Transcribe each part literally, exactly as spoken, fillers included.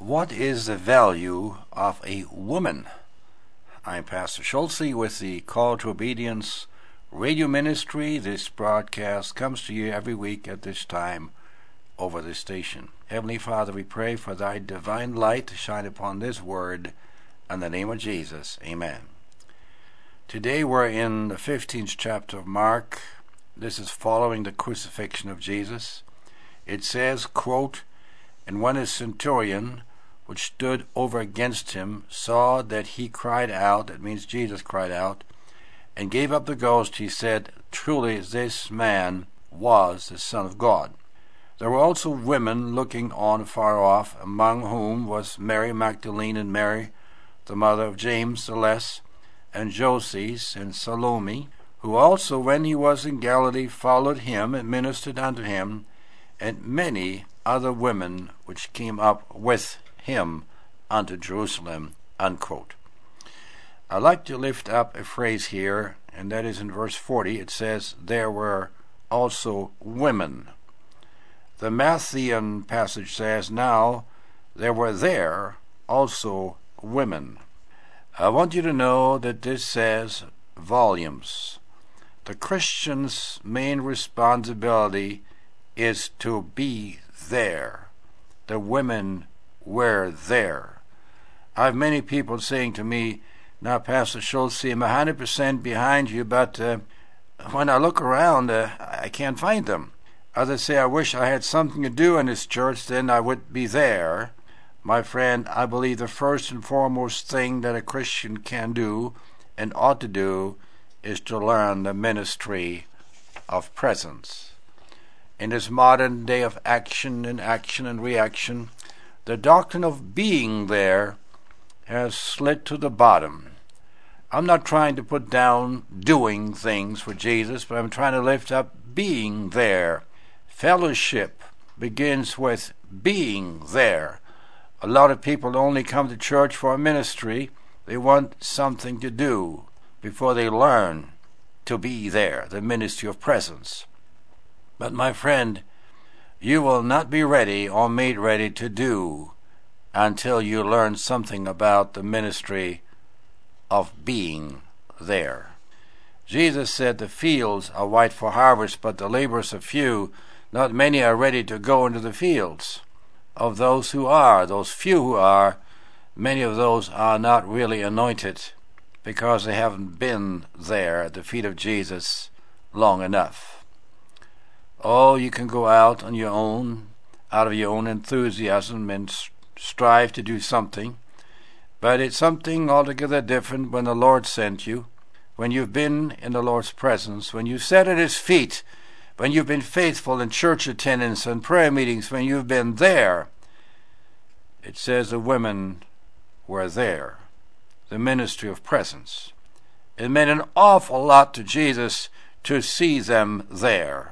What is the value of a woman? I'm Pastor Schulze with the Call to Obedience radio ministry. This broadcast comes to you every week at this time over this station. Heavenly Father, we pray for thy divine light to shine upon this word in the name of Jesus. Amen. Today we're in the fifteenth chapter of Mark. This is following the crucifixion of Jesus. It says, quote, "And when a centurion, which stood over against him, saw that he cried out," that means Jesus cried out, "and gave up the ghost, he said, Truly this man was the Son of God." There were also women looking on far off, among whom was Mary Magdalene and Mary, the mother of James the Less, and Joses and Salome, who also, when he was in Galilee, followed him and ministered unto him, and many other women which came up with him unto Jerusalem. Unquote. I'd like to lift up a phrase here, and that is in verse forty. It says, "There were also women." The Matthean passage says, "Now there were there also women." I want you to know that this says volumes. The Christian's main responsibility is to be there. The women were there. I have many people saying to me, "Now, Pastor Schulze, I'm one hundred percent behind you, but uh, when I look around, uh, I can't find them." Others say, "I wish I had something to do in this church, then I would be there." My friend, I believe the first and foremost thing that a Christian can do and ought to do is to learn the ministry of presence. In this modern day of action and action and reaction, the doctrine of being there has slid to the bottom. I'm not trying to put down doing things for Jesus, but I'm trying to lift up being there. Fellowship begins with being there. A lot of people only come to church for a ministry. They want something to do before they learn to be there, the ministry of presence. But my friend, you will not be ready or made ready to do until you learn something about the ministry of being there. Jesus said, "The fields are white for harvest, but the laborers are few. Not many are ready to go into the fields." Of those who are, those few who are, many of those are not really anointed because they haven't been there at the feet of Jesus long enough. Oh, you can go out on your own, out of your own enthusiasm, and strive to do something, but it's something altogether different when the Lord sent you, when you've been in the Lord's presence, when you sat at His feet, when you've been faithful in church attendance and prayer meetings, when you've been there. It says the women were there, the ministry of presence. It meant an awful lot to Jesus to see them there.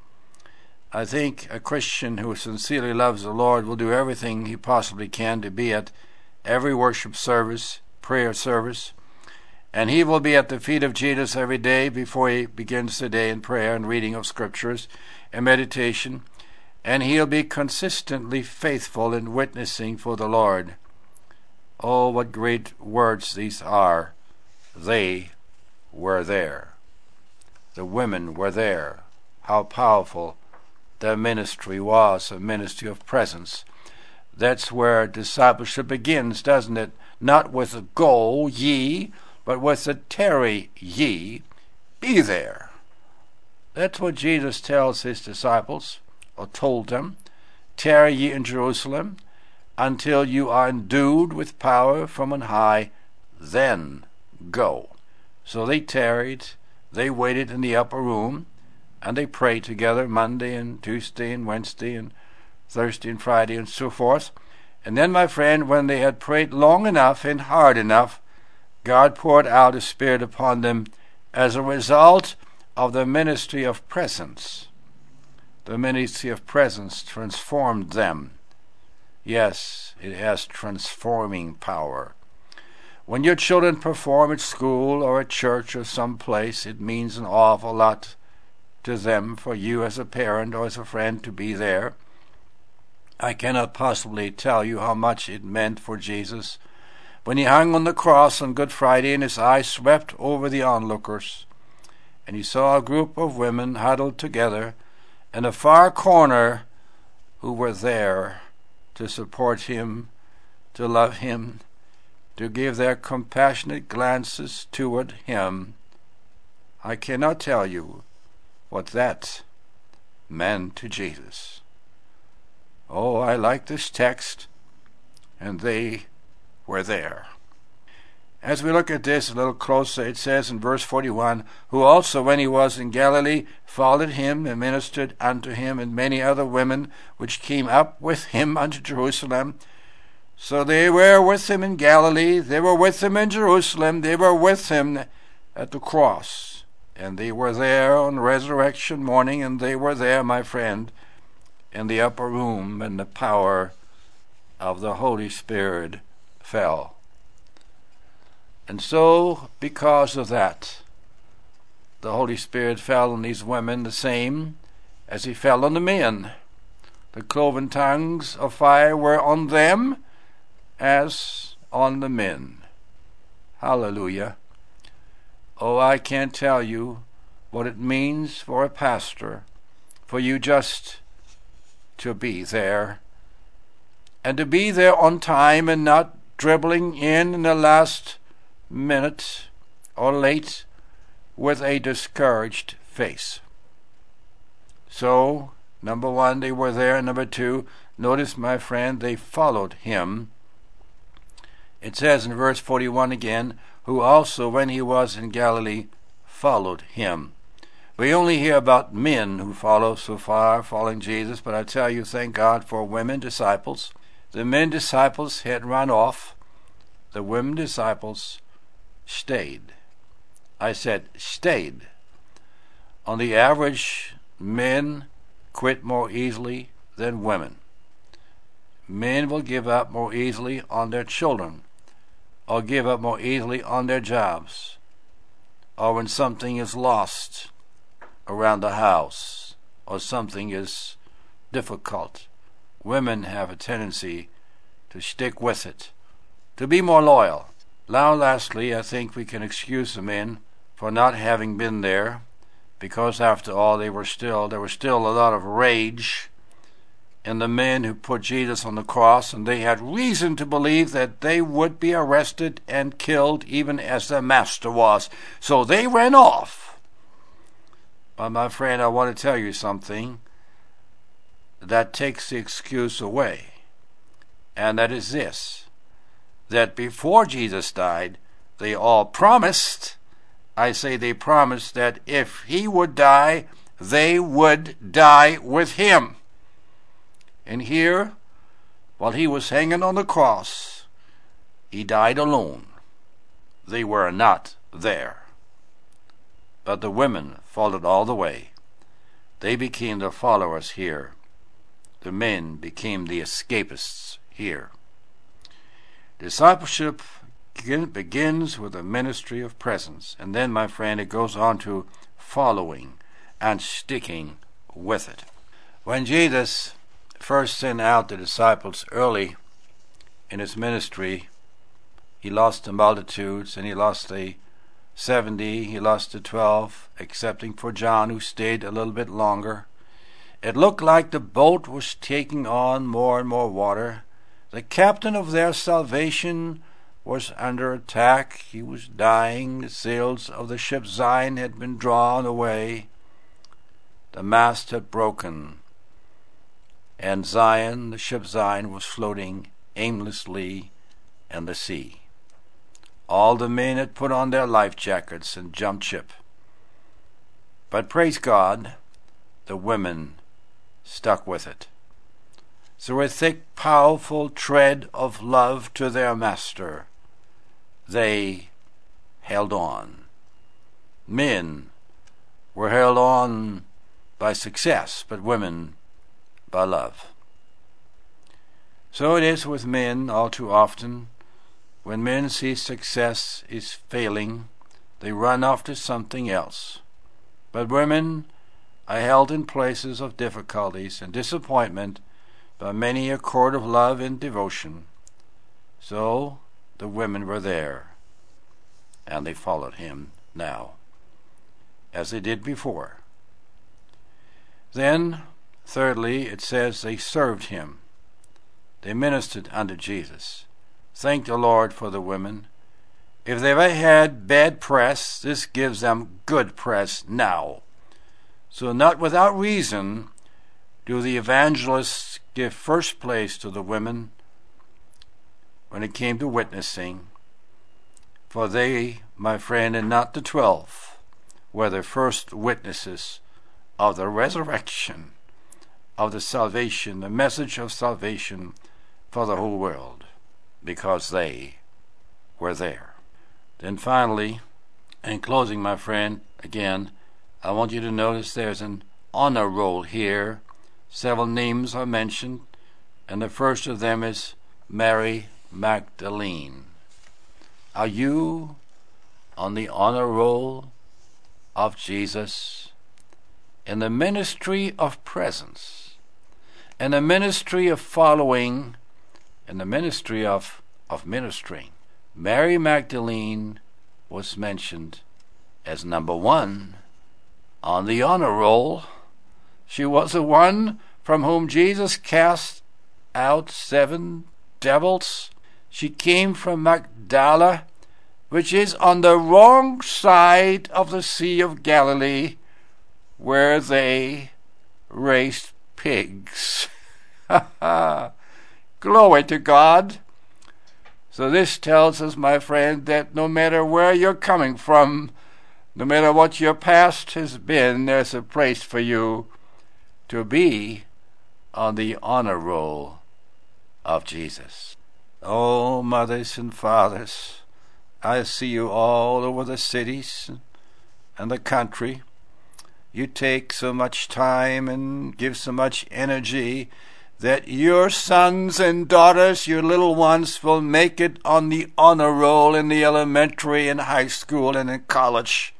I think a Christian who sincerely loves the Lord will do everything he possibly can to be at every worship service, prayer service, and he will be at the feet of Jesus every day before he begins the day in prayer and reading of scriptures and meditation, and he'll be consistently faithful in witnessing for the Lord. Oh, what great words these are. They were there. The women were there. How powerful their ministry was, a ministry of presence. That's where discipleship begins, doesn't it? Not with a go ye, but with a tarry ye, be there. That's what Jesus tells his disciples, or told them. Tarry ye in Jerusalem until you are endued with power from on high, then go. So they tarried, they waited in the upper room, and they prayed together Monday and Tuesday and Wednesday and Thursday and Friday and so forth. And then, my friend, when they had prayed long enough and hard enough, God poured out His Spirit upon them as a result of the ministry of presence. The ministry of presence transformed them. Yes, it has transforming power. When your children perform at school or at church or some place, it means an awful lot to them for you as a parent or as a friend to be there. I cannot possibly tell you how much it meant for Jesus when he hung on the cross on Good Friday and his eyes swept over the onlookers, and he saw a group of women huddled together in a far corner who were there to support him, to love him, to give their compassionate glances toward him. I cannot tell you what that meant to Jesus. Oh, I like this text, and they were there. As we look at this a little closer, it says in verse forty-one, who also, when he was in Galilee, followed him and ministered unto him, and many other women which came up with him unto Jerusalem. So they were with him in Galilee, they were with him in Jerusalem, they were with him at the cross, and they were there on resurrection morning, and they were there, my friend, in the upper room, and the power of the Holy Spirit fell. And so, because of that, the Holy Spirit fell on these women the same as he fell on the men. The cloven tongues of fire were on them as on the men. Hallelujah. Oh, I can't tell you what it means for a pastor, for you just to be there, and to be there on time and not dribbling in in the last minute or late with a discouraged face. So, number one, they were there. Number two, notice, my friend, they followed him. It says in verse forty-one again, who also, when he was in Galilee, followed him. We only hear about men who follow so far, following Jesus, but I tell you, thank God for women disciples. The men disciples had run off. The women disciples stayed. I said stayed. On the average, men quit more easily than women. Men will give up more easily on their children, or give up more easily on their jobs, or when something is lost around the house, or something is difficult. Women have a tendency to stick with it, to be more loyal. Now, lastly, I think we can excuse the men for not having been there, because after all, they were still there was still a lot of rage in the men who put Jesus on the cross, and they had reason to believe that they would be arrested and killed even as their master was. So they ran off. But my friend, I want to tell you something that takes the excuse away, and that is this, that before Jesus died, they all promised, I say they promised, that if he would die, they would die with him. And here, while he was hanging on the cross, he died alone. They were not there. But the women followed all the way. They became the followers here. The men became the escapists here. Discipleship begins with a ministry of presence, and then, my friend, it goes on to following and sticking with it. When Jesus first sent out the disciples early in his ministry, he lost the multitudes, and he lost the seventy, he lost the twelve, excepting for John, who stayed a little bit longer. It looked like the boat was taking on more and more water. The captain of their salvation was under attack. He was dying. The sails of the ship Zion had been drawn away. The mast had broken, and Zion, the ship Zion, was floating aimlessly in the sea. All the men had put on their life jackets and jumped ship. But praise God, the women stuck with it. Through a thick, powerful thread of love to their master, they held on. Men were held on by success, but women by love. So it is with men all too often. When men see success is failing, they run off to something else. But women are held in places of difficulties and disappointment by many a cord of love and devotion. So the women were there, and they followed him now, as they did before. Then, thirdly, it says they served him. They ministered unto Jesus. Thank the Lord for the women. If they ever had bad press, this gives them good press now. So not without reason do the evangelists give first place to the women when it came to witnessing. For they, my friend, and not the twelve, were the first witnesses of the resurrection, of the salvation, the message of salvation for the whole world, because they were there. Then finally, in closing, my friend, again, I want you to notice there's an honor roll here. Several names are mentioned, and the first of them is Mary Magdalene. Are you on the honor roll of Jesus in the ministry of presence, in the ministry of following, in the ministry of, of ministering? Mary Magdalene was mentioned as number one on the honor roll. She was the one from whom Jesus cast out seven devils. She came from Magdala, which is on the wrong side of the Sea of Galilee, where they raised pigs. Glory to God. So this tells us, my friend, that no matter where you're coming from, no matter what your past has been, there's a place for you to be on the honor roll of Jesus. Oh, mothers and fathers, I see you all over the cities and the country. You take so much time and give so much energy that your sons and daughters, your little ones, will make it on the honor roll in the elementary and high school and in college.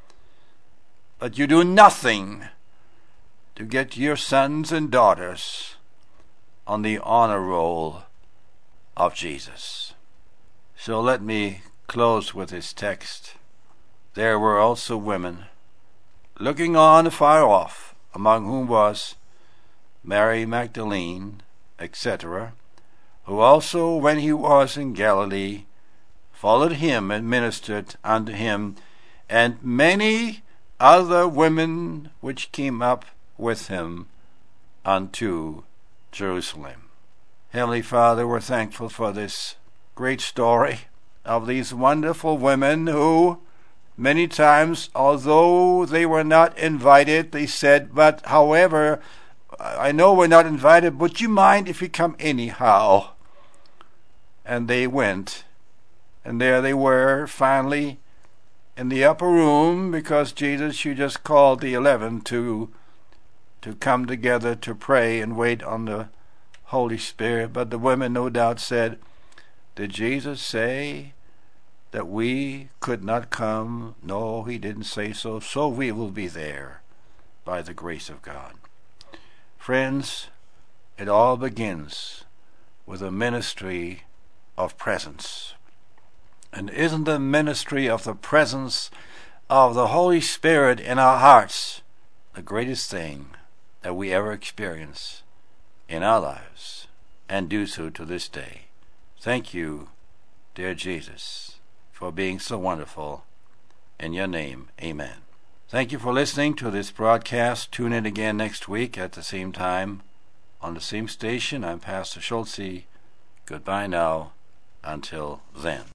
But you do nothing to get your sons and daughters on the honor roll of Jesus. So let me close with this text. There were also women looking on afar off, among whom was Mary Magdalene, et cetera, who also, when he was in Galilee, followed him and ministered unto him, and many other women which came up with him unto Jerusalem. Heavenly Father, we're thankful for this great story of these wonderful women who, many times, although they were not invited, they said, but however, I know we're not invited, but you mind if we come anyhow? And they went, and there they were, finally, in the upper room, because Jesus, you just called the eleven to, to come together to pray and wait on the Holy Spirit. But the women no doubt said, did Jesus say that we could not come? No, he didn't say so, so we will be there by the grace of God. Friends, it all begins with a ministry of presence. And isn't the ministry of the presence of the Holy Spirit in our hearts the greatest thing that we ever experience in our lives, and do so to this day? Thank you, dear Jesus, for being so wonderful. In your name, amen. Thank you for listening to this broadcast. Tune in again next week at the same time on the same station. I'm Pastor Schulze. Goodbye now. Until then.